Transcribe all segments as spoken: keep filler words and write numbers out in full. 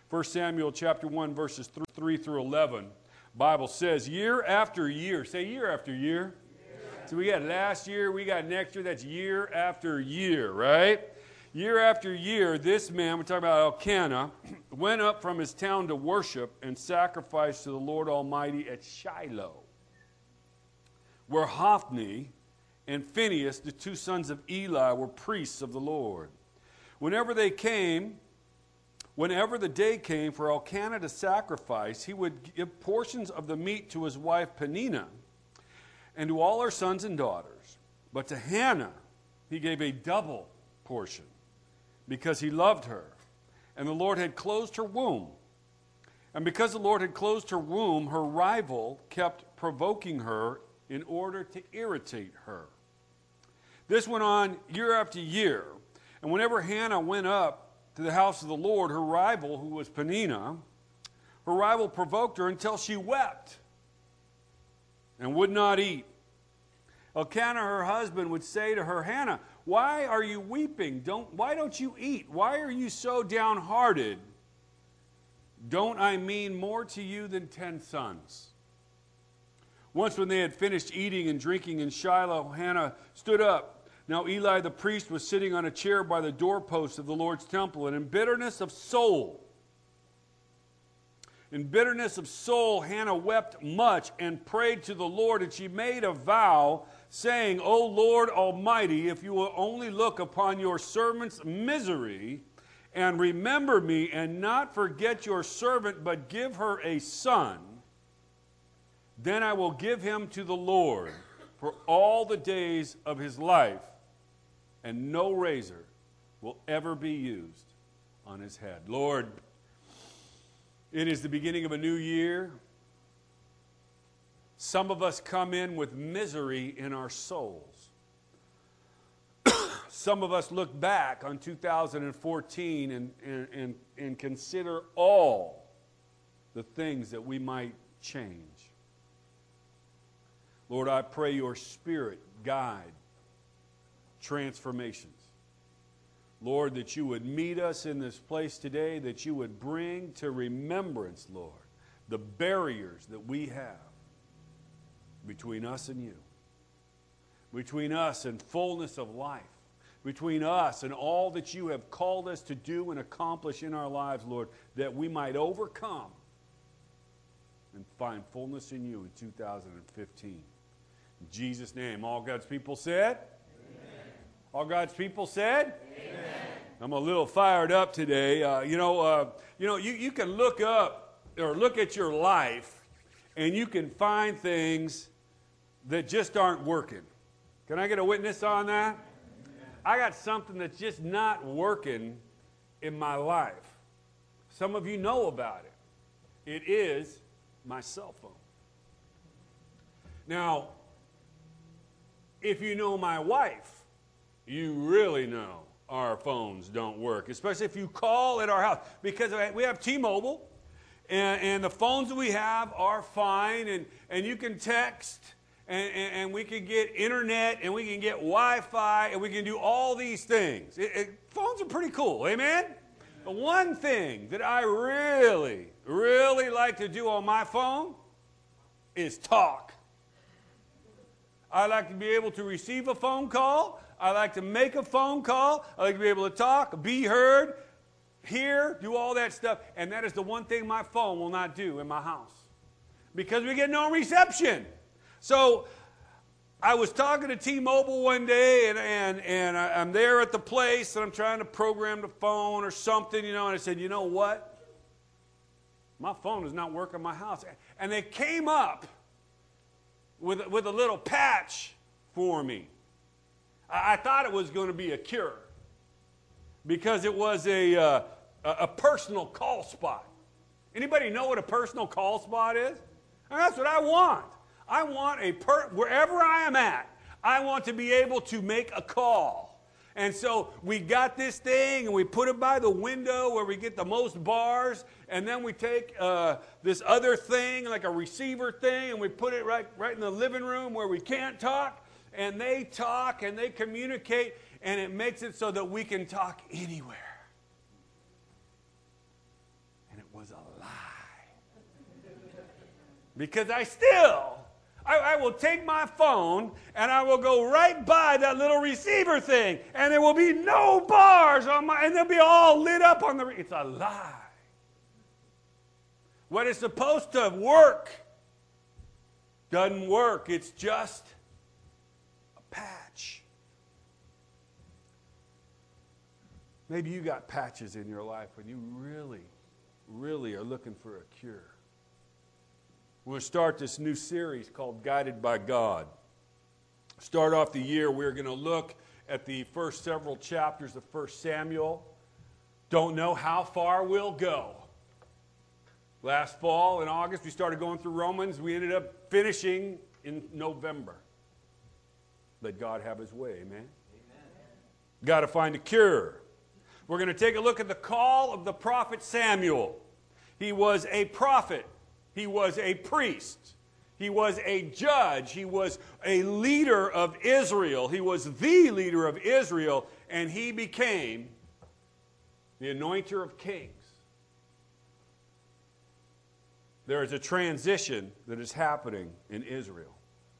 First Samuel chapter one, verses three through eleven. Bible says, year after year. Say year after year. year. So we got last year, we got next year. That's year after year, right? Year after year, this man, we're talking about Elkanah, went up from his town to worship and sacrifice to the Lord Almighty at Shiloh, where Hophni and Phinehas, the two sons of Eli, were priests of the Lord. Whenever they came, whenever the day came for Elkanah to sacrifice, he would give portions of the meat to his wife Peninnah and to all her sons and daughters. But to Hannah he gave a double portion, because he loved her, and the Lord had closed her womb. And because the Lord had closed her womb, her rival kept provoking her in order to irritate her. This went on year after year. And whenever Hannah went up to the house of the Lord, her rival, who was Peninnah, her rival provoked her until she wept and would not eat. Elkanah, her husband, would say to her, Hannah, why are you weeping? Don't, why don't you eat? Why are you so downhearted? Don't I mean more to you than ten sons? Once when they had finished eating and drinking in Shiloh, Hannah stood up. Now Eli the priest was sitting on a chair by the doorpost of the Lord's temple, and in bitterness of soul, in bitterness of soul, Hannah wept much and prayed to the Lord, and she made a vow, saying, O Lord Almighty, if you will only look upon your servant's misery and remember me and not forget your servant, but give her a son, then I will give him to the Lord for all the days of his life, and no razor will ever be used on his head. Lord, it is the beginning of a new year. Some of us come in with misery in our souls. Some of us look back on two thousand fourteen and, and, and, and consider all the things that we might change. Lord, I pray your Spirit guide transformations. Lord, that you would meet us in this place today, that you would bring to remembrance, Lord, the barriers that we have between us and you, between us and fullness of life, between us and all that you have called us to do and accomplish in our lives, Lord, that we might overcome and find fullness in you in two thousand fifteen. In Jesus' name, all God's people said? Amen. All God's people said? Amen. I'm a little fired up today. Uh, you know, uh, you know, you, you can look up or look at your life and you can find things that just aren't working. Can I get a witness on that? Amen. I got something that's just not working in my life. Some of you know about it. It is my cell phone. Now, if you know my wife, you really know our phones don't work, especially if you call at our house, because we have T-Mobile, and, and the phones that we have are fine, and, and you can text, and, and, and we can get internet, and we can get Wi-Fi, and we can do all these things. It, it, phones are pretty cool, amen? The one thing that I really, really like to do on my phone is talk. I like to be able to receive a phone call. I like to make a phone call. I like to be able to talk, be heard, hear, do all that stuff. And that is the one thing my phone will not do in my house, because we get no reception. So I was talking to T-Mobile one day, and, and, and I'm there at the place, and I'm trying to program the phone or something, you know, and I said, you know what? My phone is not working in my house. And they came up with, with a little patch for me. I, I thought it was going to be a cure, because it was a, uh, a, a personal call spot. Anybody know what a personal call spot is? And that's what I want. I want a, per wherever I am at, I want to be able to make a call. And so we got this thing, and we put it by the window where we get the most bars, and then we take uh, this other thing, like a receiver thing, and we put it right, right in the living room where we can't talk, and they talk, and they communicate, and it makes it so that we can talk anywhere. And it was a lie. Because I still, I, I will take my phone and I will go right by that little receiver thing, and there will be no bars on my, and they'll be all lit up on the, it's a lie. What is supposed to work doesn't work. It's just a patch. Maybe you got patches in your life when you really, really are looking for a cure. We're going to start this new series called Guided by God. Start off the year, we're going to look at the first several chapters of First Samuel. Don't know how far we'll go. Last fall in August, we started going through Romans. We ended up finishing in November. Let God have his way, amen? Amen. Got to find a cure. We're going to take a look at the call of the prophet Samuel. He was a prophet. He was a priest. He was a judge. He was a leader of Israel. He was the leader of Israel, and he became the anointer of kings. There is a transition that is happening in Israel.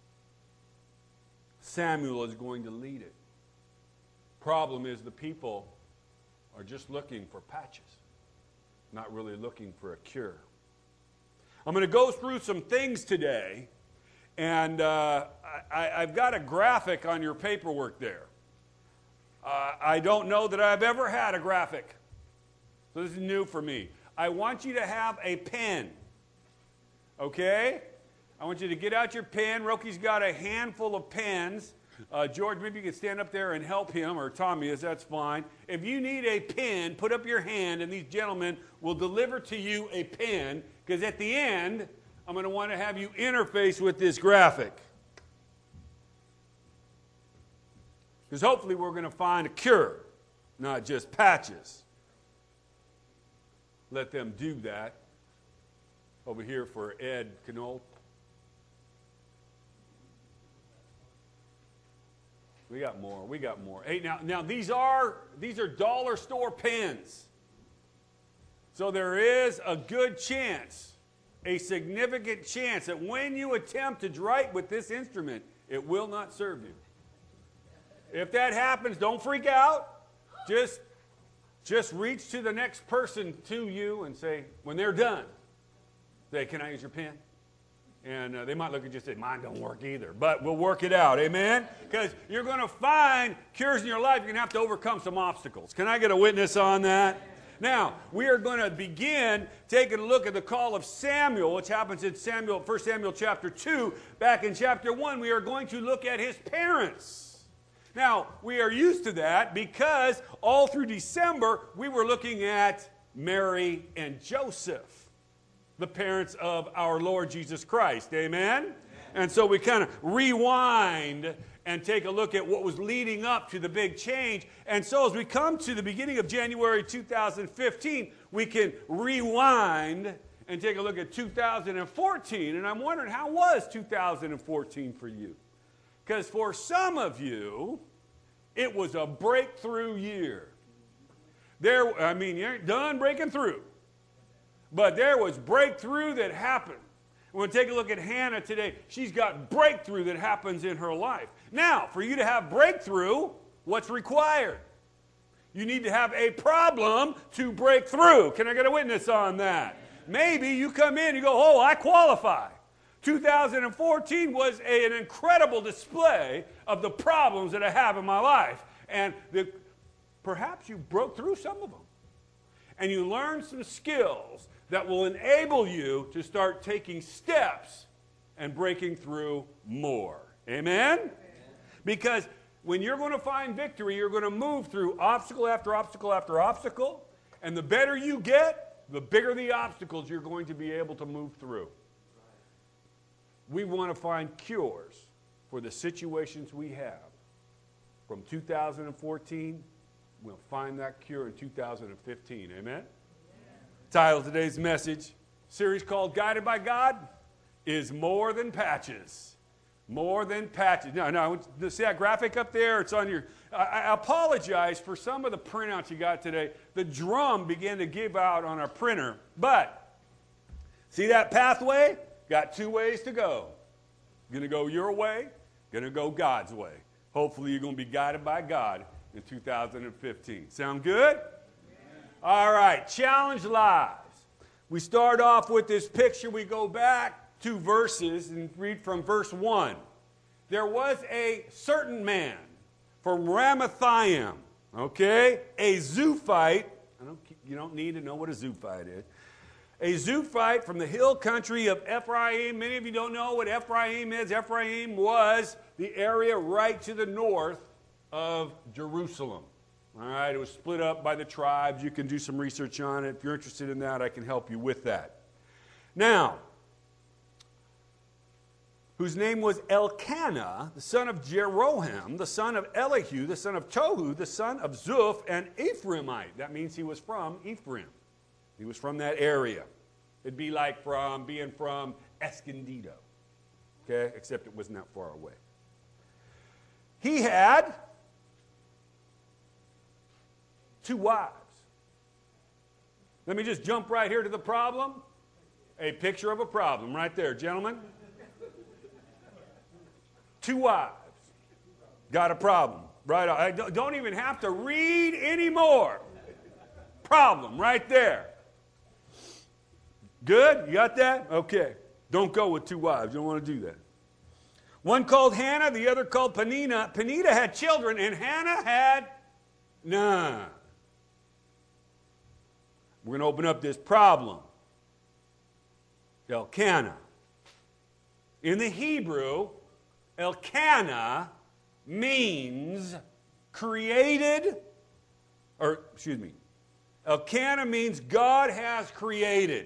Samuel is going to lead it. Problem is the people are just looking for patches, not really looking for a cure. I'm going to go through some things today, and uh, I, I've got a graphic on your paperwork there. Uh, I don't know that I've ever had a graphic, so this is new for me. I want you to have a pen, okay? I want you to get out your pen. Roki's got a handful of pens. Uh, George, maybe you can stand up there and help him, or Tommy is, that's fine. If you need a pen, put up your hand, and these gentlemen will deliver to you a pen, because at the end, I'm going to want to have you interface with this graphic. Because hopefully we're going to find a cure, not just patches. Let them do that. Over here for Ed Knoll. We got more. We got more. Hey, now, now these are these are dollar store pens. So there is a good chance, a significant chance that when you attempt to write with this instrument, it will not serve you. If that happens, don't freak out. Just, just reach to the next person to you and say, when they're done, say, can I use your pen? And uh, they might look at you and say, mine don't work either. But we'll work it out, amen? Because you're going to find cures in your life. You're going to have to overcome some obstacles. Can I get a witness on that? Now, we are going to begin taking a look at the call of Samuel, which happens in Samuel, First Samuel chapter two. Back in chapter one, we are going to look at his parents. Now, we are used to that because all through December, we were looking at Mary and Joseph, the parents of our Lord Jesus Christ. Amen? Amen. And so we kind of rewind and take a look at what was leading up to the big change. And so as we come to the beginning of January two thousand fifteen, we can rewind and take a look at two thousand fourteen. And I'm wondering, how was two thousand fourteen for you? Because for some of you, it was a breakthrough year. There, I mean, you ain't done breaking through. But there was breakthrough that happened. We're going to take a look at Hannah today. She's got breakthrough that happens in her life. Now, for you to have breakthrough, what's required? You need to have a problem to break through. Can I get a witness on that? Maybe you come in and you go, oh, I qualify. two thousand fourteen was a, an incredible display of the problems that I have in my life. And the, perhaps you broke through some of them. And you learned some skills that will enable you to start taking steps and breaking through more. Amen? Amen? Because when you're going to find victory, you're going to move through obstacle after obstacle after obstacle. And the better you get, the bigger the obstacles you're going to be able to move through. We want to find cures for the situations we have. From two thousand fourteen, we'll find that cure in two thousand fifteen. Amen? Amen. Title of today's message, series called Guided by God, is more than patches. More than patches. No, no, see that graphic up there? It's on your, I, I apologize for some of the printouts you got today. The drum began to give out on our printer, but see that pathway? Got two ways to go. Going to go your way, going to go God's way. Hopefully you're going to be guided by God in two thousand fifteen. Sound good? Yeah. All right, challenge lives. We start off with this picture. We go back two verses and read from verse one. There was a certain man from Ramathaim, okay, a Zophite. I don't, you don't need to know what a Zophite is. A Zophite from the hill country of Ephraim. Many of you don't know what Ephraim is. Ephraim was the area right to the north of Jerusalem. All right, it was split up by the tribes. You can do some research on it. If you're interested in that, I can help you with that. Now, whose name was Elkanah, the son of Jeroham, the son of Elihu, the son of Tohu, the son of Zuph, an Ephraimite. That means he was from Ephraim. He was from that area. It'd be like from being from Escondido, okay, except it wasn't that far away. He had two wives. Let me just jump right here to the problem. A picture of a problem right there, gentlemen. Two wives. Got a problem. Right. I don't even have to read anymore. Problem right there. Good? You got that? Okay. Don't go with two wives. You don't want to do that. One called Hannah, the other called Peninnah. Peninnah had children, and Hannah had none. We're going to open up this problem. Elkanah. In the Hebrew, Elkanah means created, or excuse me, Elkanah means God has created.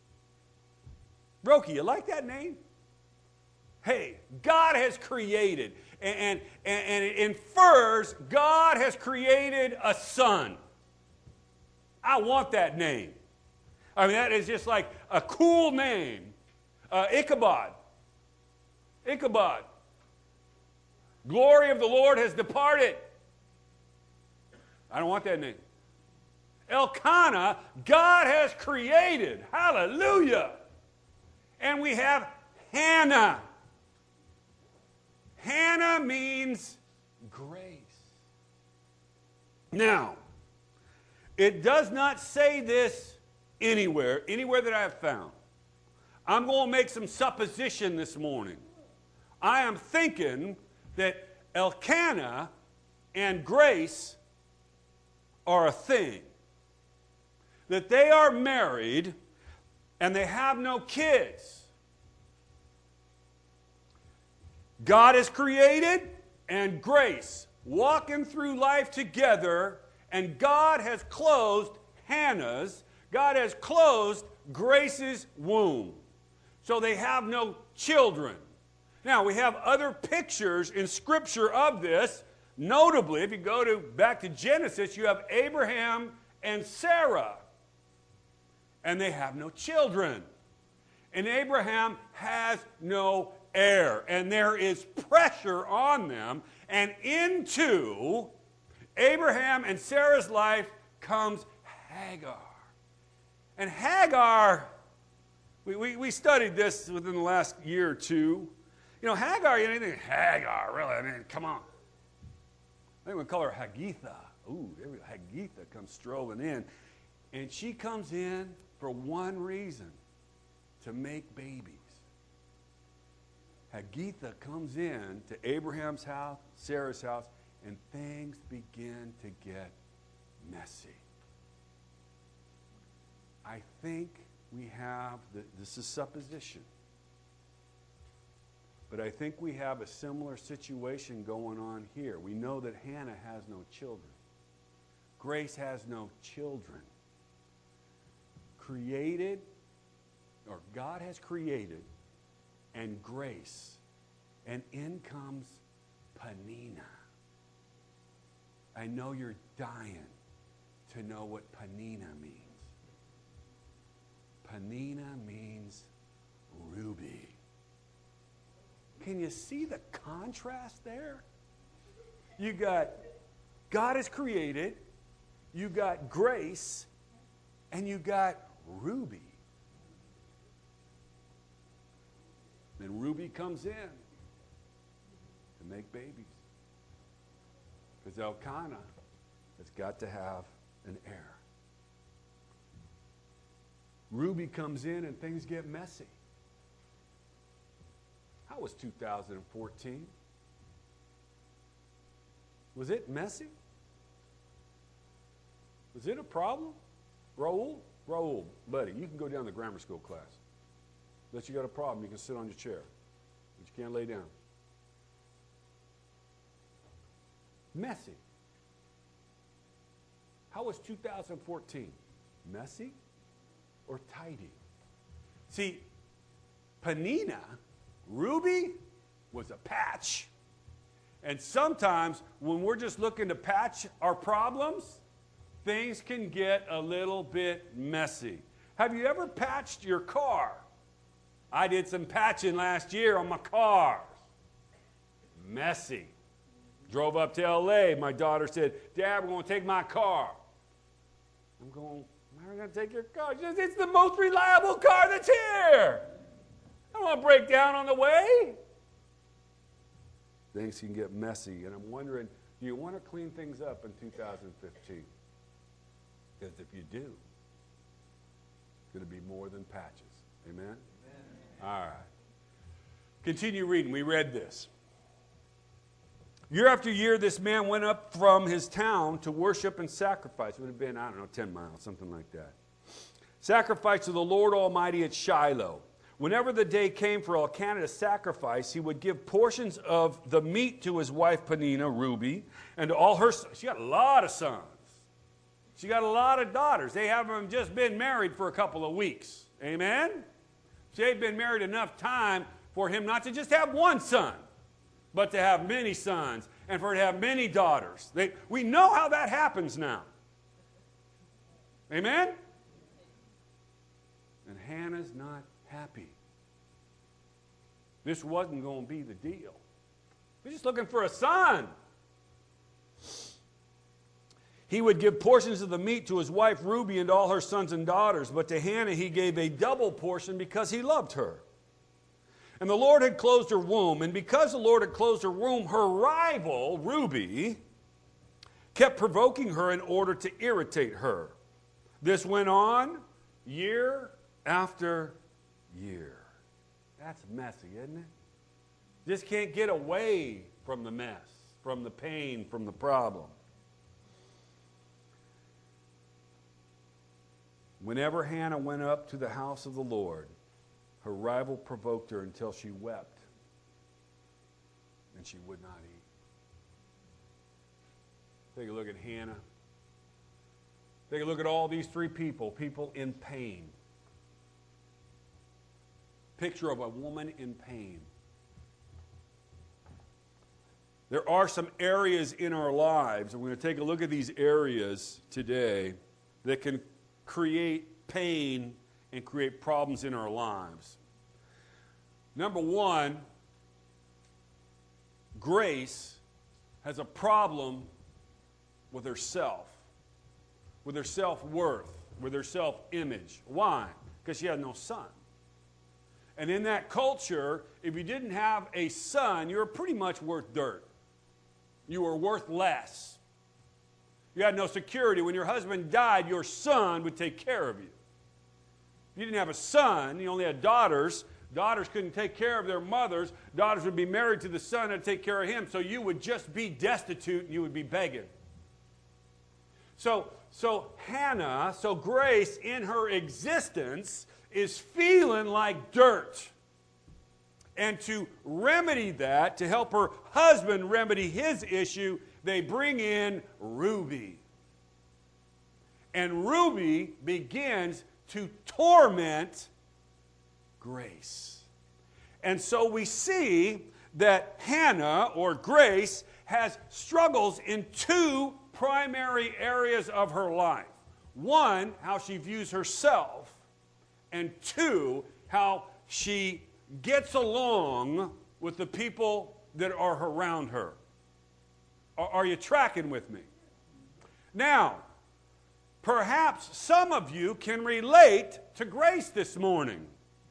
Roki, you like that name? Hey, God has created. And, and, and it infers God has created a son. I want that name. I mean, that is just like a cool name. Uh, Ichabod. Ichabod. Glory of the Lord has departed. I don't want that name. Elkanah, God has created. Hallelujah. And we have Hannah. Hannah means grace. Now, it does not say this anywhere, anywhere that I have found. I'm going to make some supposition this morning. I am thinking that Elkanah and grace are a thing. That they are married and they have no kids. God has created and grace walking through life together, and God has closed Hannah's, God has closed Grace's womb. So they have no children. Now, we have other pictures in Scripture of this. Notably, if you go to back to Genesis, you have Abraham and Sarah. And they have no children. And Abraham has no heir. And there is pressure on them. And into Abraham and Sarah's life comes Hagar. And Hagar, we, we, we studied this within the last year or two. You know, Hagar, you know, you think, Hagar, really? I mean, come on. I think we call her Haggitha. Ooh, Haggitha comes strolling in. And she comes in for one reason, to make babies. Haggitha comes in to Abraham's house, Sarah's house, and things begin to get messy. I think we have, the, this is supposition, but I think we have a similar situation going on here. We know that Hannah has no children. Grace has no children. Created, or God has created, and grace. And in comes Peninnah. I know you're dying to know what Peninnah means. Peninnah means ruby. can you see the contrast there? You got God is created, you got grace, and you got Ruby. Then Ruby comes in to make babies. Because Elkanah has got to have an heir. Ruby comes in and things get messy. How was two thousand fourteen? Was it messy? Was it a problem? Raul? Raul, buddy, you can go down to grammar school class. Unless you got a problem, you can sit on your chair. But you can't lay down. Messy. How was two thousand fourteen? Messy or tidy? See, Peninnah, Ruby, was a patch. And sometimes when we're just looking to patch our problems, things can get a little bit messy. Have you ever patched your car? I did some patching last year on my car. Messy. Drove up to L A. My daughter said, Dad, we're going to take my car. I'm going, why are we going to take your car? She says, it's the most reliable car that's here. I don't want to break down on the way. Things can get messy. And I'm wondering, do you want to clean things up in two thousand fifteen? Because if you do, it's going to be more than patches. Amen? Amen? All right. Continue reading. We read this. Year after year, this man went up from his town to worship and sacrifice. It would have been, I don't know, ten miles, something like that. Sacrifice to the Lord Almighty at Shiloh. Whenever the day came for Elkanah to sacrifice, he would give portions of the meat to his wife Peninnah, Ruby, and to all her sons. She got a lot of sons. She got a lot of daughters. They haven't just been married for a couple of weeks. Amen? She had been married enough time for him not to just have one son, but to have many sons, and for her to have many daughters. They, we know how that happens now. Amen? And Hannah's not happy. This wasn't going to be the deal. We're just looking for a son. He would give portions of the meat to his wife Ruby and all her sons and daughters, but to Hannah he gave a double portion because he loved her. And the Lord had closed her womb, and because the Lord had closed her womb, her rival, Ruby, kept provoking her in order to irritate her. This went on year after year. That's messy, isn't it? Just can't get away from the mess, from the pain, from the problem. Whenever Hannah went up to the house of the Lord, her rival provoked her until she wept, and she would not eat. Take a look at Hannah. Take a look at all these three people, people in pain. Picture of a woman in pain. There are some areas in our lives, and we're going to take a look at these areas today that can create pain and create problems in our lives. Number one, Grace has a problem with herself, with her self-worth, with her self-image. Why? Because she had no son. And in that culture, if you didn't have a son, you were pretty much worth dirt. You were worth less. You had no security. When your husband died, your son would take care of you. If you didn't have a son, you only had daughters. Daughters couldn't take care of their mothers. Daughters would be married to the son and take care of him. So you would just be destitute and you would be begging. So, so Hannah, so Grace in her existence is feeling like dirt. And to remedy that, to help her husband remedy his issue, they bring in Ruby. And Ruby begins to torment Grace. And so we see that Hannah, or Grace, has struggles in two primary areas of her life. One, how she views herself, and two, how she gets along with the people that are around her. Are, are you tracking with me? Now, perhaps some of you can relate to Grace this morning.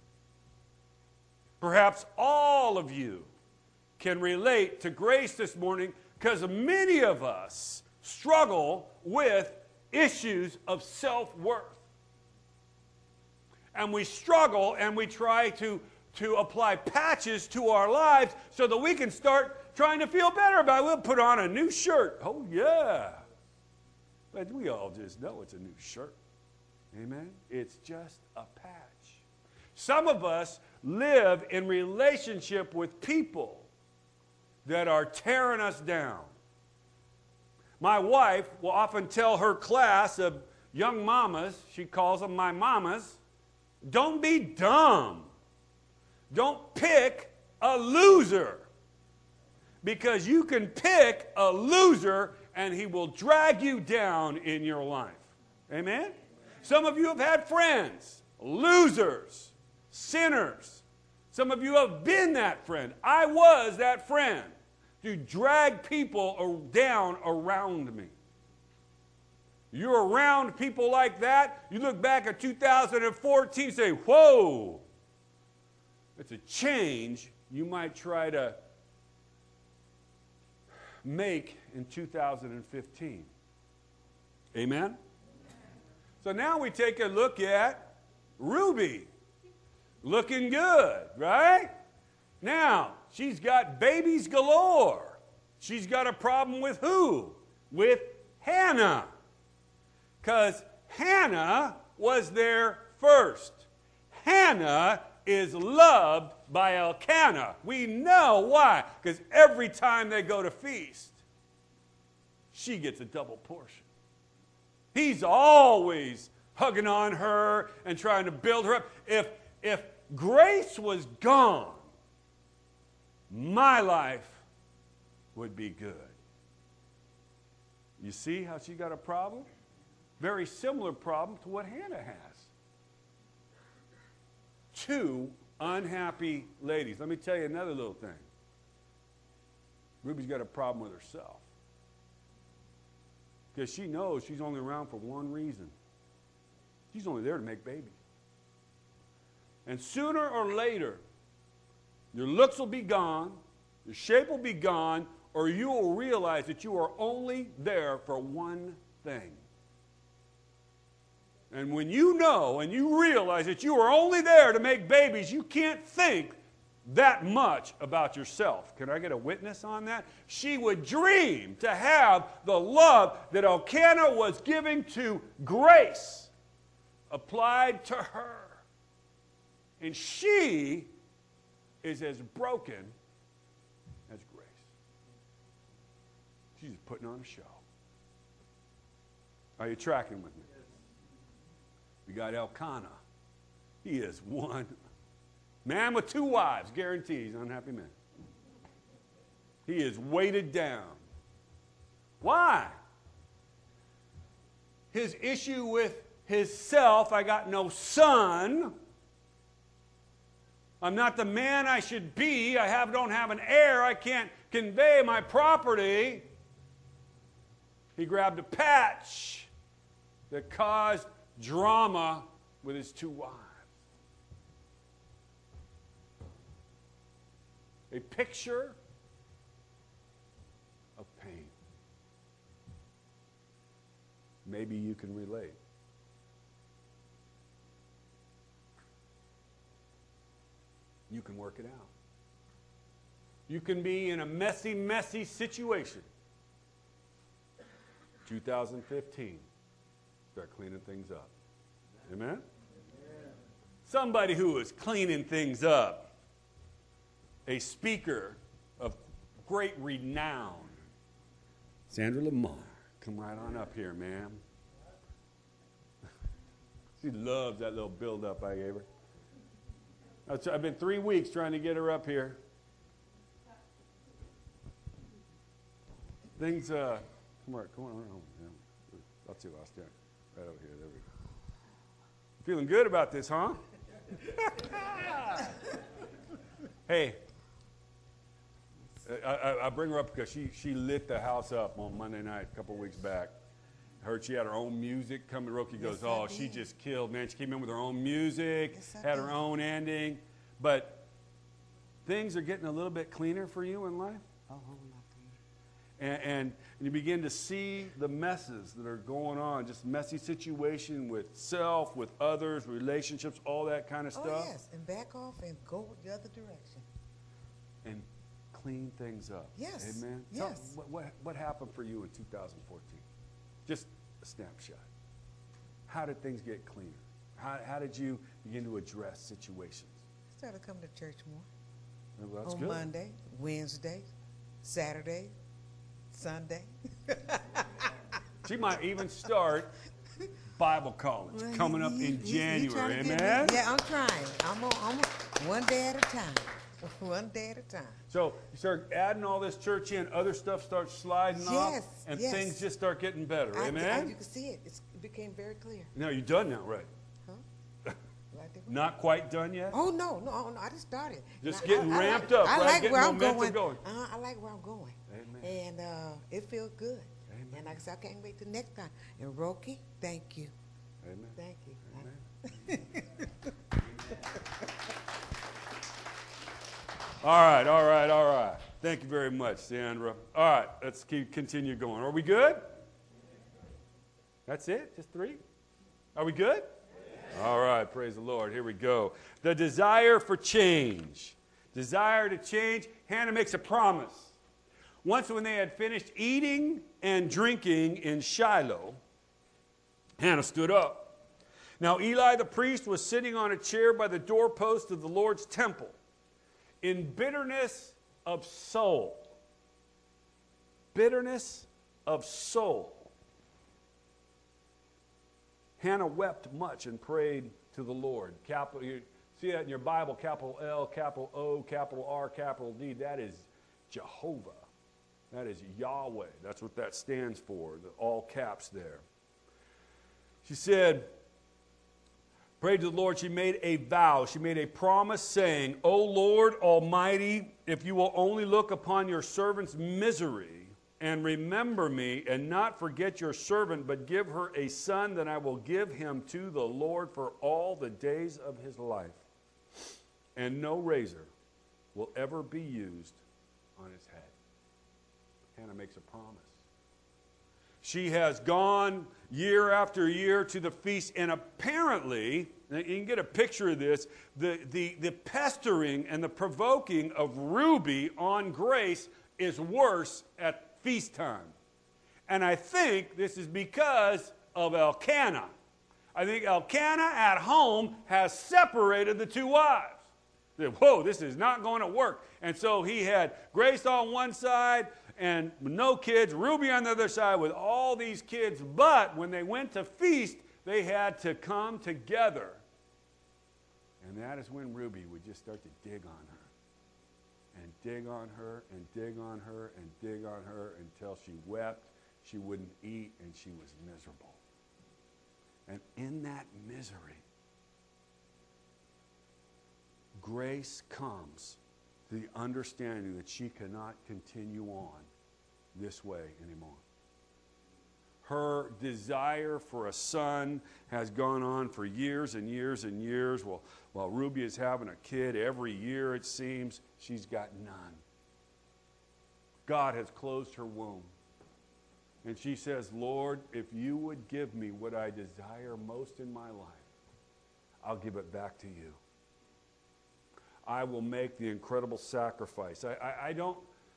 Perhaps all of you can relate to Grace this morning, because many of us struggle with issues of self-worth. And we struggle and we try to, to apply patches to our lives so that we can start trying to feel better about it. We'll put on a new shirt. Oh, yeah. But we all just know it's a new shirt. Amen? It's just a patch. Some of us live in relationship with people that are tearing us down. My wife will often tell her class of young mamas, she calls them my mamas, don't be dumb. Don't pick a loser. Because you can pick a loser and he will drag you down in your life. Amen? Some of you have had friends, losers, sinners. Some of you have been that friend. I was that friend to drag people down around me. You're around people like that, you look back at two thousand fourteen and say, whoa, it's a change you might try to make in two thousand fifteen. Amen? So now we take a look at Ruby. Looking good, right? Now, she's got babies galore. She's got a problem with who? With Hannah. Because Hannah was there first. Hannah is loved by Elkanah. We know why. Because every time they go to feast, she gets a double portion. He's always hugging on her and trying to build her up. If, if Grace was gone, my life would be good. You see how she got a problem? Very similar problem to what Hannah has. Two unhappy ladies. Let me tell you another little thing. Ruby's got a problem with herself. Because she knows she's only around for one reason. She's only there to make babies. And sooner or later, your looks will be gone, your shape will be gone, or you will realize that you are only there for one thing. And when you know and you realize that you are only there to make babies, you can't think that much about yourself. Can I get a witness on that? She would dream to have the love that Elkanah was giving to Grace applied to her. And she is as broken as Grace. She's just putting on a show. Are you tracking with me? We got Elkanah. He is one man with two wives, guaranteed he's an unhappy man. He is weighted down. Why? His issue with his self, I got no son. I'm not the man I should be. I have, don't have an heir. I can't convey my property. He grabbed a patch that caused drama with his two wives. A picture of pain. Maybe you can relate. You can work it out. You can be in a messy, messy situation. two thousand fifteen. Start cleaning things up. Amen? Amen? Somebody who is cleaning things up. A speaker of great renown. Sandra Lamar. Come right on up here, ma'am. She loves that little build-up I gave her. I've been three weeks trying to get her up here. Things, uh, come on, come on, come on. That's you lost there. Right over here, there we go. Feeling good about this, huh? Hey, I, I, I bring her up because she, she lit the house up on Monday night a couple weeks back. Heard she had her own music coming. Roki goes, Yes, I oh, did. she just killed, man. She came in with her own music, Yes, I had her did. own ending. But things are getting a little bit cleaner for you in life. A whole lot cleaner. And, and you begin to see the messes that are going on, just messy situation with self, with others, relationships, all that kind of Oh, stuff. yes, and back off and go the other direction. And clean things up. Yes, Amen. Tell- yes. what, what, what happened for you in two thousand fourteen? Just a snapshot. How did things get cleaner? How, how did you begin to address situations? Started coming to church more. Well, that's On good. Monday, Wednesday, Saturday, Sunday. She might even start Bible college Well, coming he- up he- in he- he January. trying to get Amen? me- Yeah, I'm trying. I'm on, I'm on, one day at a time. One day at a time. So you start adding all this church in, other stuff starts sliding off, Yes, and yes. things just start getting better. I, Amen? I, you can see it. It's, it became very clear. Now you're done now, right? Huh? Like they- Not quite done yet? Oh no, no, oh, no! I just started. Just Now, getting I- I ramped like, up, I right? like Getting where I'm momentum going. going. Uh, I like where I'm going. Amen. And uh, it feels good. Amen. And like I said, I can't wait till next time. And Roki, thank you, Amen. thank you. Amen. All right, all right, all right. Thank you very much, Sandra. All right, let's keep continue going. Are we good? That's it? Just three? Are we good? All right, praise the Lord. Here we go. The desire for change. Desire to change. Hannah makes a promise. Once when they had finished eating and drinking in Shiloh, Hannah stood up. Now Eli the priest was sitting on a chair by the doorpost of the Lord's temple in bitterness of soul. Bitterness of soul. Hannah wept much and prayed to the Lord. Capital, you see that in your Bible, capital L, capital O, capital R, capital D. That is Jehovah. That is Yahweh. That's what that stands for, the all caps there. She said, prayed to the Lord. She made a vow. She made a promise saying, O Lord Almighty, if you will only look upon your servant's misery and remember me and not forget your servant, but give her a son, then I will give him to the Lord for all the days of his life. And no razor will ever be used on his head. Hannah makes a promise. She has gone year after year to the feast, and apparently, you can get a picture of this, the, the, the pestering and the provoking of Ruby on Grace is worse at feast time. And I think this is because of Elkanah. I think Elkanah at home has separated the two wives. Whoa, this is not going to work. And so he had Grace on one side and no kids, Ruby on the other side with all these kids. But when they went to feast, they had to come together. And that is when Ruby would just start to dig on her. And dig on her, and dig on her, and dig on her until she wept, she wouldn't eat, and she was miserable. And in that misery, Grace comes to the understanding that she cannot continue on this way anymore. Her desire for a son has gone on for years and years and years. While, while Ruby is having a kid every year, it seems, she's got none. God has closed her womb. And she says, Lord, if you would give me what I desire most in my life, I'll give it back to you. I will make the incredible sacrifice. I, I, I don't,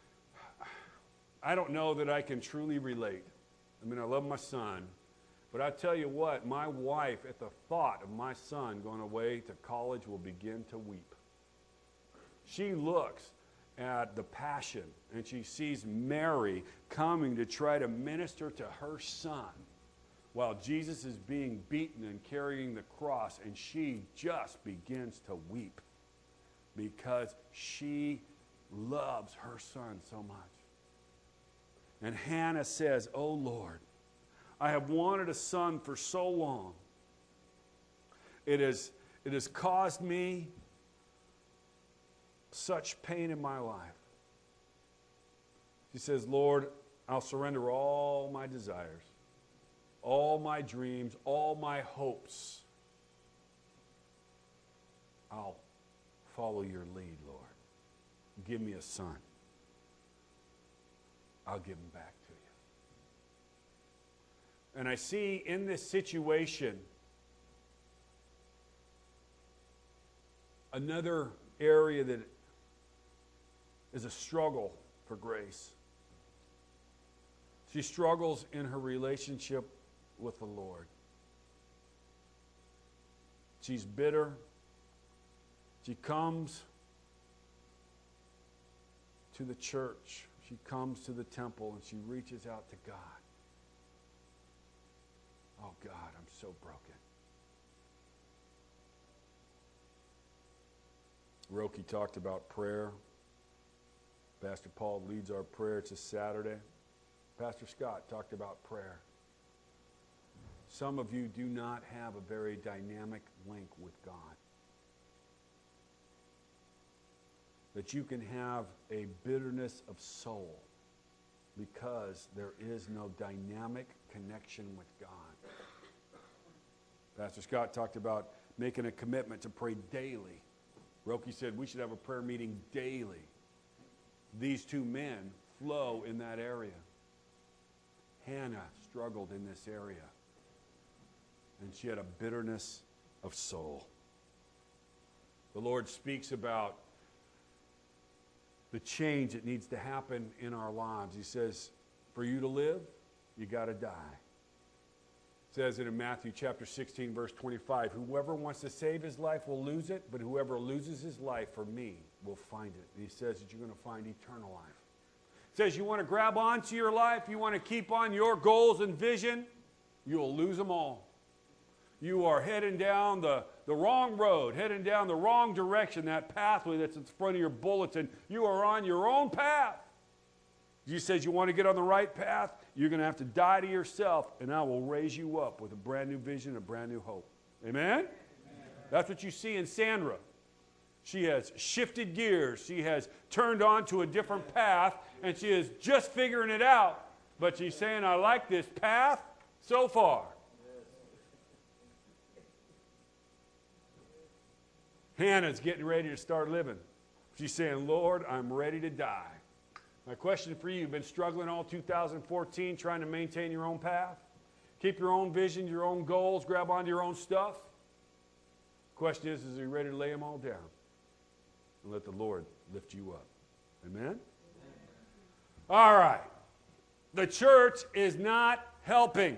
I don't know that I can truly relate. I mean, I love my son, but I tell you what, my wife, at the thought of my son going away to college, will begin to weep. She looks at the passion, and she sees Mary coming to try to minister to her son while Jesus is being beaten and carrying the cross, and she just begins to weep because she loves her son so much. And Hannah says, oh Lord, I have wanted a son for so long. It has, it has caused me such pain in my life. She says, Lord, I'll surrender all my desires, all my dreams, all my hopes. I'll follow your lead, Lord. Give me a son. I'll give him back to you. And I see in this situation another area that is a struggle for Grace. She struggles in her relationship with the Lord. She's bitter. She comes to the church. She comes to the temple and she reaches out to God. Oh God, I'm so broken. Roki talked about prayer. Pastor Paul leads our prayer. It's a Saturday. Pastor Scott talked about prayer. Some of you do not have a very dynamic link with God. That you can have a bitterness of soul because there is no dynamic connection with God. Pastor Scott talked about making a commitment to pray daily. Roki said we should have a prayer meeting daily. These two men flow in that area. Hannah struggled in this area. And she had a bitterness of soul. The Lord speaks about the change that needs to happen in our lives. He says, for you to live, you got to die. It says it in Matthew chapter sixteen, verse twenty-five, whoever wants to save his life will lose it, but whoever loses his life for me will find it. And he says that you're going to find eternal life. It says you want to grab onto your life, you want to keep on your goals and vision, you'll lose them all. You are heading down the, the wrong road, heading down the wrong direction, that pathway that's in front of your bulletin. You are on your own path. Jesus says you want to get on the right path, you're going to have to die to yourself, and I will raise you up with a brand new vision, a brand new hope. Amen? Amen? That's what you see in Sandra. She has shifted gears. She has turned on to a different path, and she is just figuring it out. But she's saying, I like this path so far. Hannah's getting ready to start living. She's saying, Lord, I'm ready to die. My question for you, you've been struggling all two thousand fourteen trying to maintain your own path? Keep your own vision, your own goals, grab onto your own stuff? Question is, is he ready to lay them all down and let the Lord lift you up? Amen? Amen. All right. The church is not helping.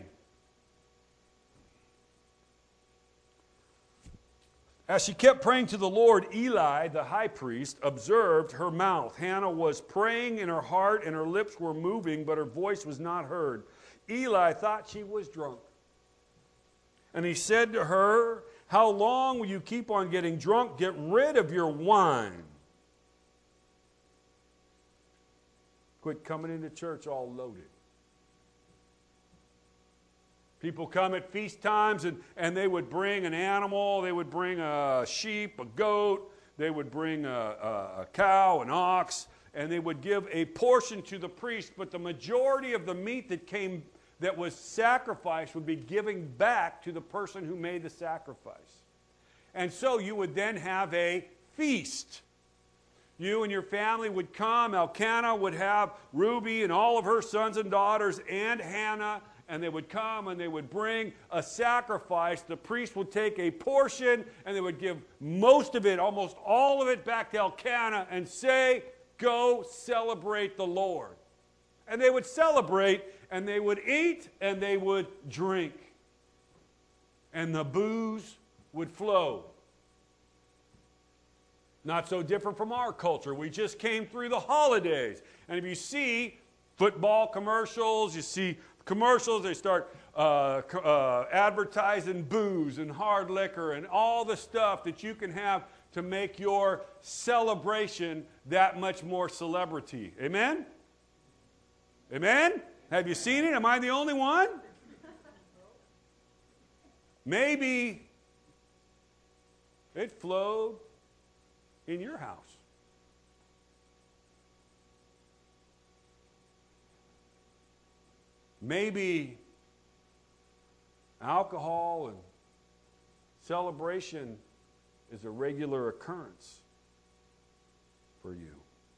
As she kept praying to the Lord, Eli, the high priest, observed her mouth. Hannah was praying in her heart, and her lips were moving, but her voice was not heard. Eli thought she was drunk. And he said to her, how long will you keep on getting drunk? Get rid of your wine. Quit coming into church all loaded. People come at feast times and, and they would bring an animal. They would bring a sheep, a goat. They would bring a, a, a cow, an ox. And they would give a portion to the priest. But the majority of the meat that came, that was sacrificed would be given back to the person who made the sacrifice. And so you would then have a feast. You and your family would come. Elkanah would have Ruby and all of her sons and daughters and Hannah. And they would come and they would bring a sacrifice. The priest would take a portion and they would give most of it, almost all of it, back to Elkanah and say, go celebrate the Lord. And they would celebrate and they would eat and they would drink. And the booze would flow. Not so different from our culture. We just came through the holidays. And if you see football commercials, you see commercials, they start uh, uh, advertising booze and hard liquor and all the stuff that you can have to make your celebration that much more celebrity. Amen? Amen? Have you seen it? Am I the only one? Maybe it flowed in your house. Maybe alcohol and celebration is a regular occurrence for you.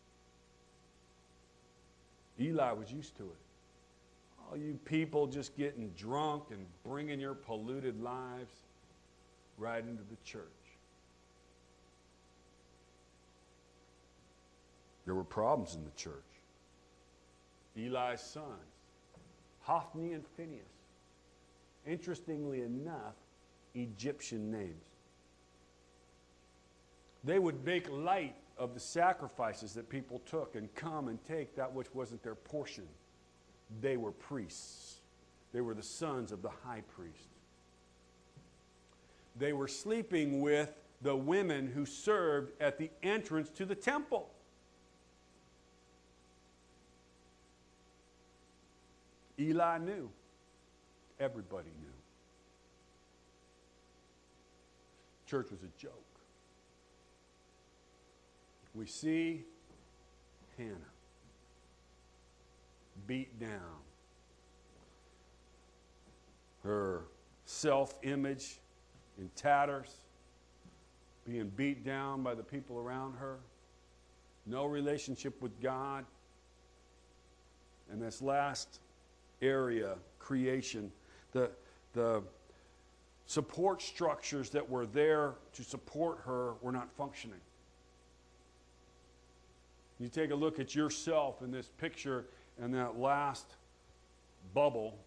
Eli was used to it. All you people just getting drunk and bringing your polluted lives right into the church. There were problems in the church. Eli's sons, Hophni and Phinehas. Interestingly enough, Egyptian names. They would make light of the sacrifices that people took and come and take that which wasn't their portion. They were priests. They were the sons of the high priest. They were sleeping with the women who served at the entrance to the temple. Eli knew. Everybody knew. Church was a joke. We see Hannah beat down. Her self-image in tatters, being beat down by the people around her, no relationship with God. And this last area, creation, the, the support structures that were there to support her were not functioning. You take a look at yourself in this picture and that last bubble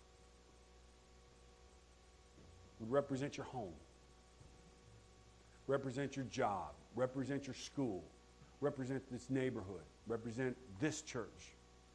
would represent your home, represent your job, represent your school, represent this neighborhood, represent this church.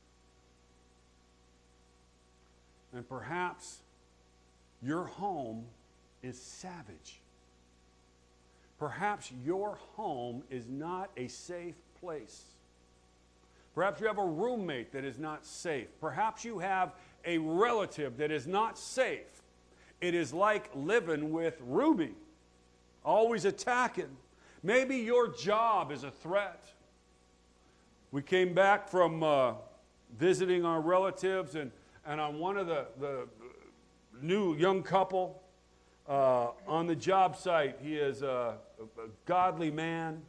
And perhaps your home is savage. Perhaps your home is not a safe place. Perhaps you have a roommate that is not safe. Perhaps you have a relative that is not safe. It is like living with Ruby, always attacking. Maybe your job is a threat. We came back from uh, visiting our relatives, and, and on one of the, the new young couple uh, on the job site, he is a, a godly man,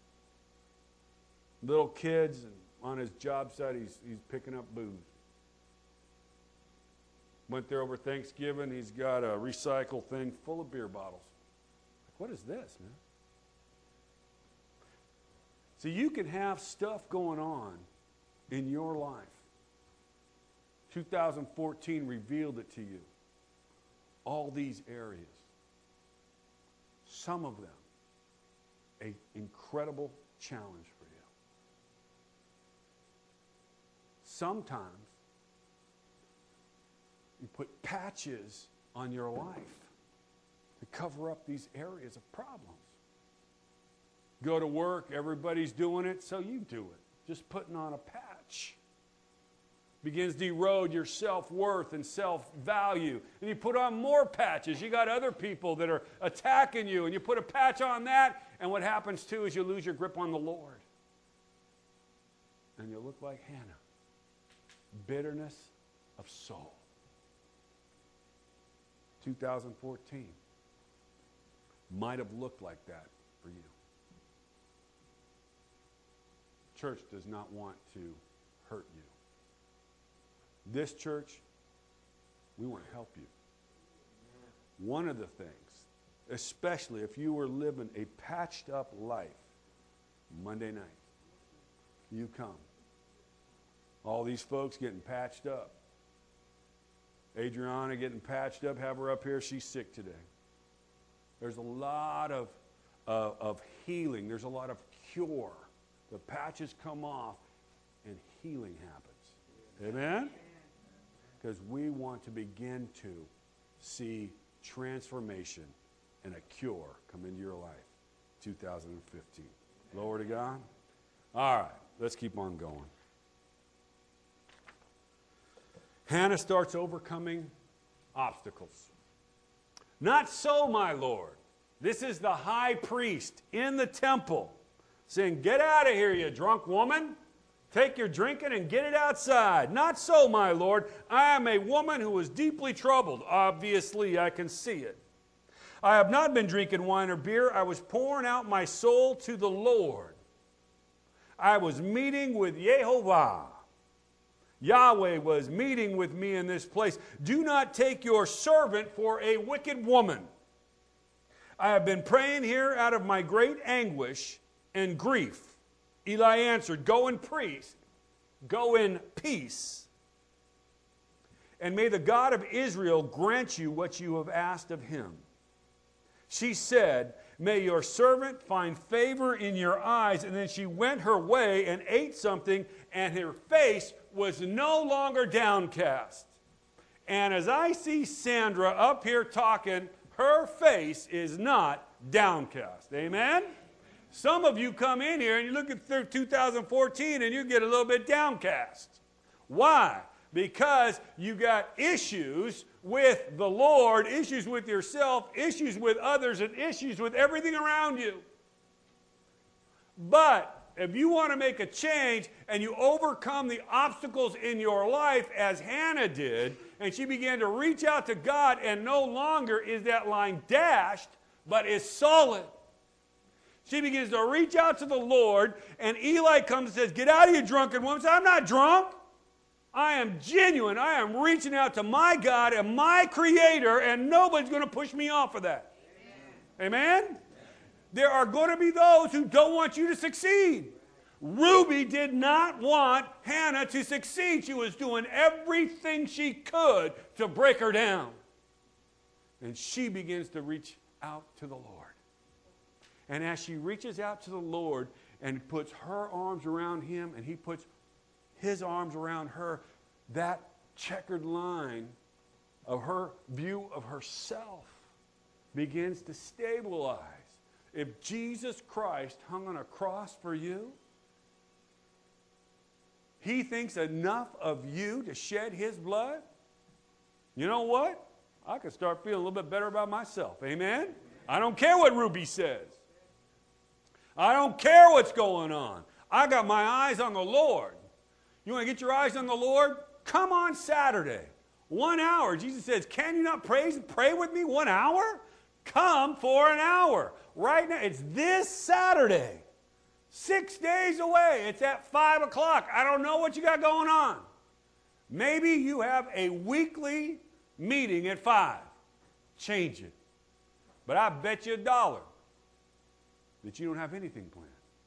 little kids, and on his job site, he's, he's picking up booze. Went there over Thanksgiving. He's got a recycle thing full of beer bottles. What is this, man? So you can have stuff going on in your life. two thousand fourteen revealed it to you. All these areas. Some of them, an incredible challenge for you. Sometimes you put patches on your life to cover up these areas of problems. Go to work, everybody's doing it, so you do it. Just putting on a patch begins to erode your self-worth and self-value. And you put on more patches. You got other people that are attacking you, and you put a patch on that, and what happens too is you lose your grip on the Lord. And you look like Hannah. Bitterness of soul. two thousand fourteen might have looked like that for you. Church does not want to hurt you. This church, we want to help you. One of the things, especially if you were living a patched up life, Monday night, you come. All these folks getting patched up. Adriana getting patched up, have her up here. She's sick today. There's a lot of, uh, of healing. There's a lot of cure. The patches come off and healing happens. Amen? Because we want to begin to see transformation and a cure come into your life. two thousand fifteen. Glory to God. All right, let's keep on going. Hannah starts overcoming obstacles. Not so, my Lord. This is the high priest in the temple saying, get out of here, you drunk woman. Take your drinking and get it outside. Not so, my Lord. I am a woman who is deeply troubled. Obviously, I can see it. I have not been drinking wine or beer. I was pouring out my soul to the Lord. I was meeting with Yehovah. Yahweh was meeting with me in this place. Do not take your servant for a wicked woman. I have been praying here out of my great anguish and grief. Eli answered, go in peace, go in peace, and may the God of Israel grant you what you have asked of him. She said, may your servant find favor in your eyes. And then she went her way and ate something, and her face was no longer downcast. And as I see Sandra up here talking, her face is not downcast. Amen? Some of you come in here and you look at two thousand fourteen and you get a little bit downcast. Why? Because you got issues with the Lord, issues with yourself, issues with others, and issues with everything around you. But if you want to make a change and you overcome the obstacles in your life as Hannah did, and she began to reach out to God, and no longer is that line dashed, but is solid. She begins to reach out to the Lord, and Eli comes and says, get out of here, drunken woman. Says, I'm not drunk. I am genuine. I am reaching out to my God and my Creator, and nobody's going to push me off of that. Amen? Amen? There are going to be those who don't want you to succeed. Ruby did not want Hannah to succeed. She was doing everything she could to break her down. And she begins to reach out to the Lord. And as she reaches out to the Lord and puts her arms around him and he puts his arms around her, that checkered line of her view of herself begins to stabilize. If Jesus Christ hung on a cross for you, he thinks enough of you to shed his blood, you know what? I could start feeling a little bit better about myself. Amen? I don't care what Ruby says. I don't care what's going on. I got my eyes on the Lord. You want to get your eyes on the Lord? Come on Saturday. One hour. Jesus says, can you not praise, pray with me one hour? Come for an hour. Right now, it's this Saturday. Six days away. It's at five o'clock. I don't know what you got going on. Maybe you have a weekly meeting at five. Change it. But I bet you a dollar that you don't have anything planned.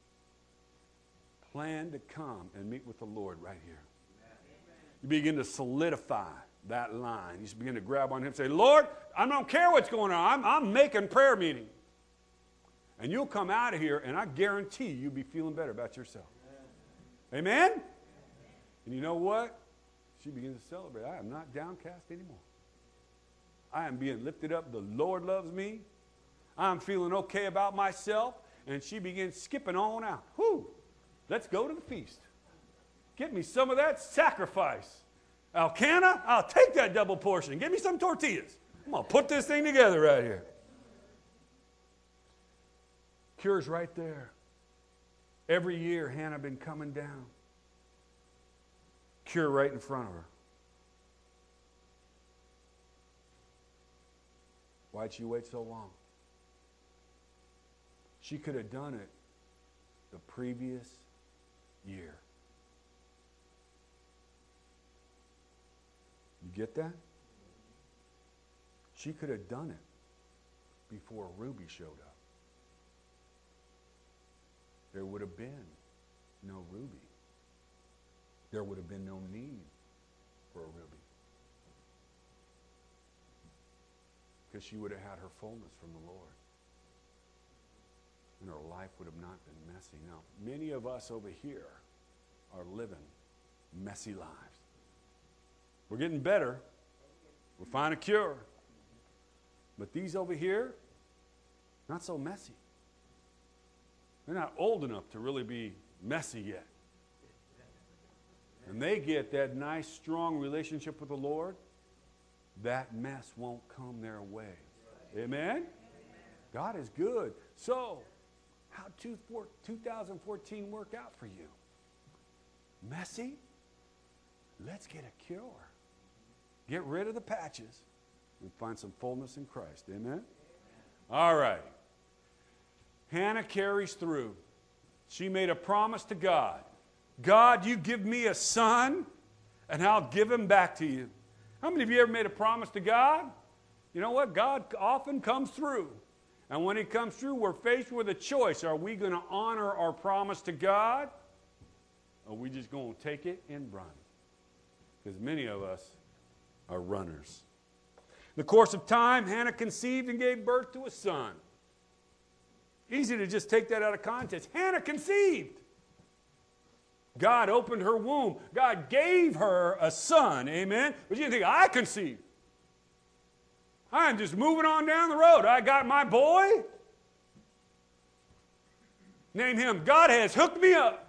Plan to come and meet with the Lord right here. You begin to solidify that line. You begin to grab on him and say, Lord, I don't care what's going on. I'm, I'm making prayer meeting. And you'll come out of here, and I guarantee you'll be feeling better about yourself. Amen? Amen? And you know what? She begins to celebrate. I am not downcast anymore. I am being lifted up. The Lord loves me. I'm feeling okay about myself. And she begins skipping on out. Whew. Let's go to the feast. Get me some of that sacrifice. Elkanah, I'll take that double portion. Give me some tortillas. I'm going to put this thing together right here. Cure's right there. Every year, Hannah been coming down. Cure right in front of her. Why'd she wait so long? She could have done it the previous year. You get that? She could have done it before Ruby showed up. There would have been no Ruby. There would have been no need for a Ruby. Because she would have had her fullness from the Lord. And her life would have not been messy. Now, many of us over here are living messy lives. We're getting better. We'll find a cure. But these over here, not so messy. They're not old enough to really be messy yet. And they get that nice, strong relationship with the Lord, that mess won't come their way. Amen? God is good. So, how'd two thousand fourteen work out for you? Messy? Let's get a cure. Get rid of the patches and find some fullness in Christ. Amen? Amen. All right. Hannah carries through. She made a promise to God. God, you give me a son, and I'll give him back to you. How many of you ever made a promise to God? You know what? God often comes through. And when he comes through, we're faced with a choice. Are we going to honor our promise to God? Or are we just going to take it and run? Because many of us are runners. In the course of time, Hannah conceived and gave birth to a son. Easy to just take that out of context. Hannah conceived. God opened her womb. God gave her a son. Amen? But you think, I conceived. I'm just moving on down the road. I got my boy. Name him. God has hooked me up.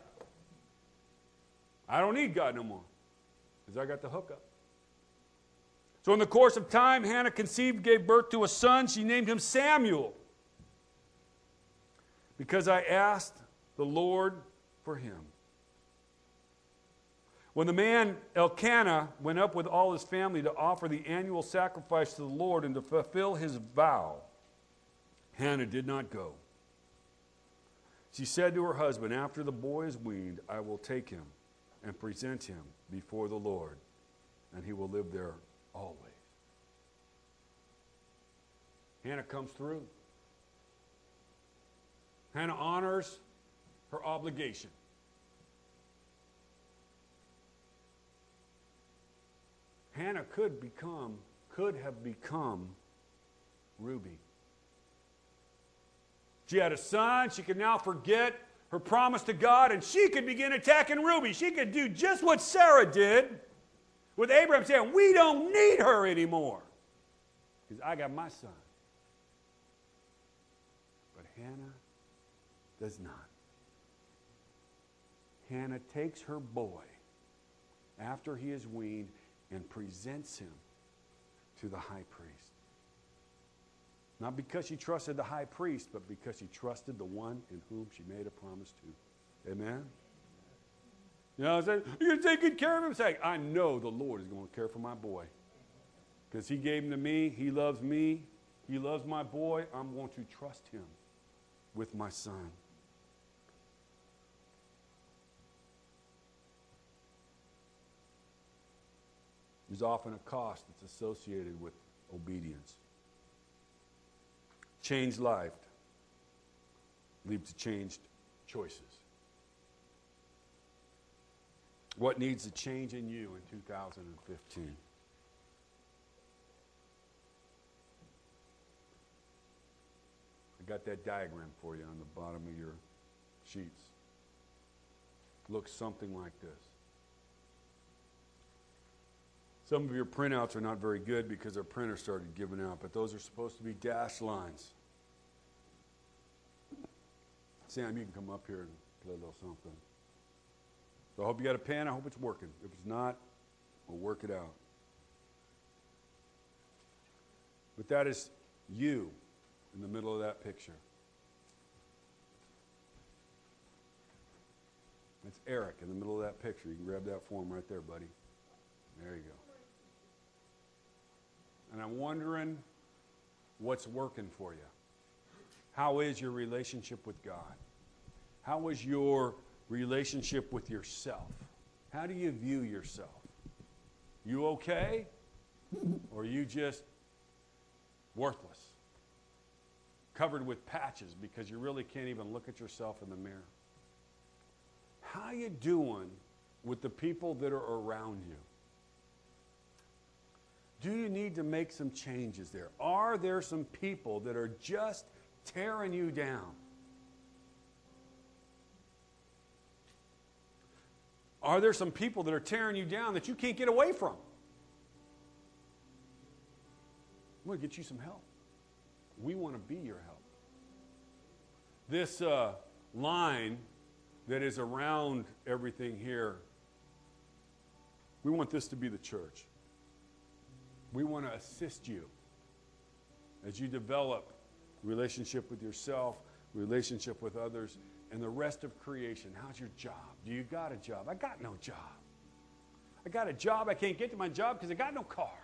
I don't need God no more because I got the hookup. So in the course of time, Hannah conceived, gave birth to a son. She named him Samuel because I asked the Lord for him. When the man Elkanah went up with all his family to offer the annual sacrifice to the Lord and to fulfill his vow, Hannah did not go. She said to her husband, after the boy is weaned, I will take him and present him before the Lord, and he will live there always. Hannah comes through. Hannah honors her obligation. Hannah could become, could have become Ruby. She had a son. She could now forget her promise to God, and she could begin attacking Ruby. She could do just what Sarah did with Abraham, saying, we don't need her anymore because I got my son. But Hannah does not. Hannah takes her boy after he is weaned and presents him to the high priest. Not because she trusted the high priest, but because she trusted the one in whom she made a promise to. Amen? You know, I said, you're going to take good care of him? It's like, I know the Lord is going to care for my boy. Because he gave him to me. He loves me. He loves my boy. I'm going to trust him with my son. There's often a cost that's associated with obedience. Changed life leads to changed choices. What needs to change in you in two thousand fifteen? I got that diagram for you on the bottom of your sheets. Looks something like this. Some of your printouts are not very good because our printer started giving out, but those are supposed to be dashed lines. Sam, you can come up here and play a little something. So I hope you got a pen. I hope it's working. If it's not, we'll work it out. But that is you in the middle of that picture. That's Eric in the middle of that picture. You can grab that for him right there, buddy. There you go. And I'm wondering what's working for you. How is your relationship with God? How is your relationship with yourself? How do you view yourself? You okay? Or are you just worthless? Covered with patches because you really can't even look at yourself in the mirror? How you doing with the people that are around you? Do you need to make some changes there? Are there some people that are just tearing you down? Are there some people that are tearing you down that you can't get away from? I'm going to get you some help. We want to be your help. This uh, line that is around everything here, we want this to be the church. We want to assist you as you develop a relationship with yourself. relationship with others, and the rest of creation. How's your job? Do you got a job? I got no job. I got a job. I can't get to my job because I got no car.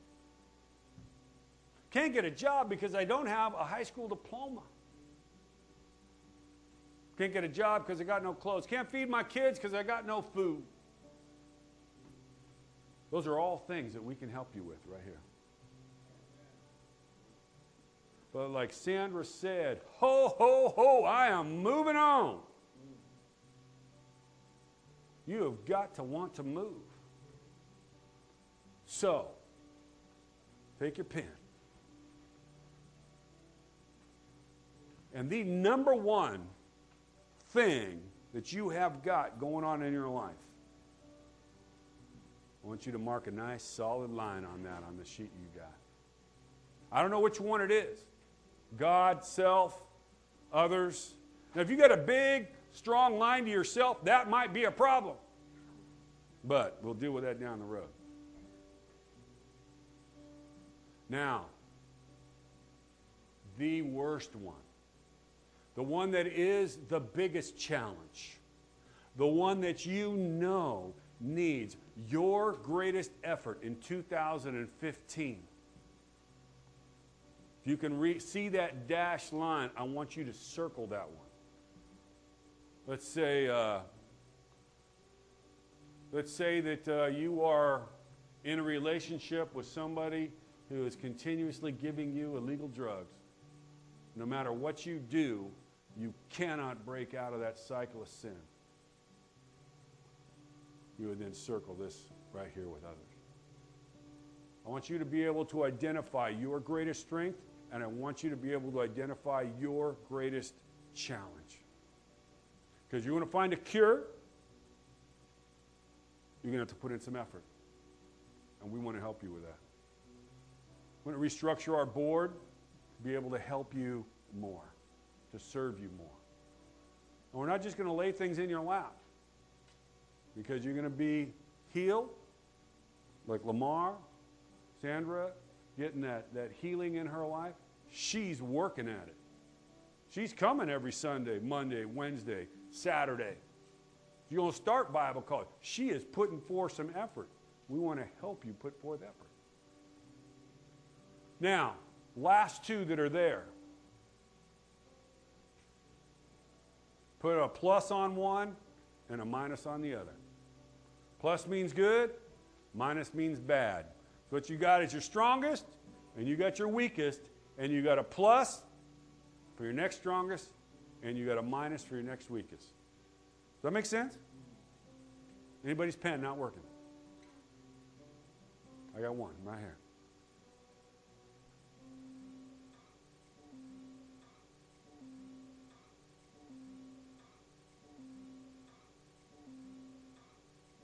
Can't get a job because I don't have a high school diploma. Can't get a job because I got no clothes. Can't feed my kids because I got no food. Those are all things that we can help you with right here. But like Sandra said, ho, ho, ho, I am moving on. You have got to want to move. So, take your pen. And the number one thing that you have got going on in your life, I want you to mark a nice solid line on that on the sheet you got. I don't know which one it is. God, self, others. Now, if you got a big, strong line to yourself, that might be a problem. But we'll deal with that down the road. Now, the worst one. The one that is the biggest challenge. The one that you know needs your greatest effort in two thousand fifteen. If you can re- see that dashed line, I want you to circle that one. Let's say, uh, let's say that uh, you are in a relationship with somebody who is continuously giving you illegal drugs. No matter what you do, you cannot break out of that cycle of sin. You would then circle this right here with others. I want you to be able to identify your greatest strength, and I want you to be able to identify your greatest challenge. Because you want to find a cure, you're going to have to put in some effort. And we want to help you with that. We want to restructure our board to be able to help you more, to serve you more. And we're not just going to lay things in your lap, because you're going to be healed, like Lamar, Sandra, getting that, that healing in her life. She's working at it. She's coming every Sunday, Monday, Wednesday, Saturday. You're going to start Bible college. She is putting forth some effort. We want to help you put forth effort. Now, last two that are there. Put a plus on one and a minus on the other. Plus means good, minus means bad. So what you got is your strongest, and you got your weakest, and you got a plus for your next strongest, and you got a minus for your next weakest. Does that make sense? Anybody's pen not working? I got one right here.